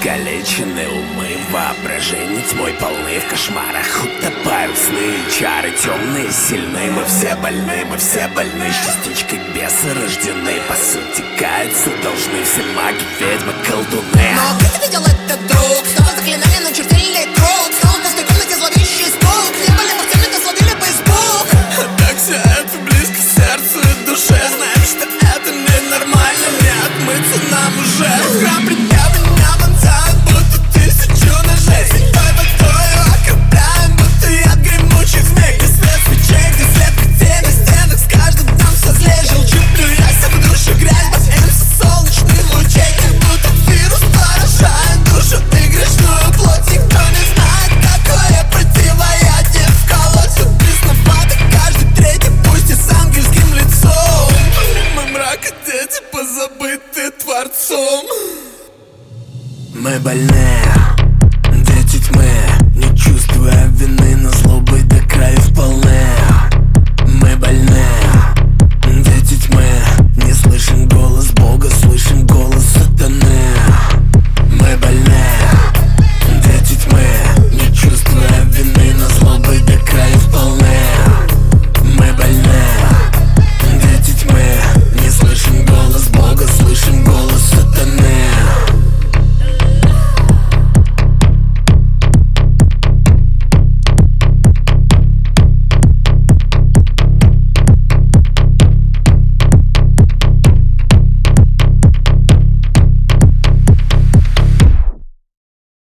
Искалечены умы, воображение тьмой полны. В кошмарах утопают сны, чары темные, сильны. Мы все больны, частичкой беса рождены. По сути, каяться должны все маги, ведьмы, колдуны. Но как ты видел этот друг? Снова заклинали, начертили круг. Снова в пустой комнате зловещий звук. Не были бы в темноте, словили бы испуг. Так все это близко к сердцу и душе. Знаем, что это ненормально, не отмыться нам уже. Храм предъявлен, меня вонзают, будто тысячу ножей. Святой водою окропляем, будто яд гремучих змей. Где свет свечей, где след когтей на стенах. С каждым днем все злее, желчью плюясь, а в душу грязь. Боимся солнечных лучей, как будто вирус поражает душу и грешную плоть. Никто не знает, какое противоядие вколоть. Тут бесновато, каждый третий, пусть и с ангельским лицом. Мы мрака дети, позабыты Творцом. Мы больны,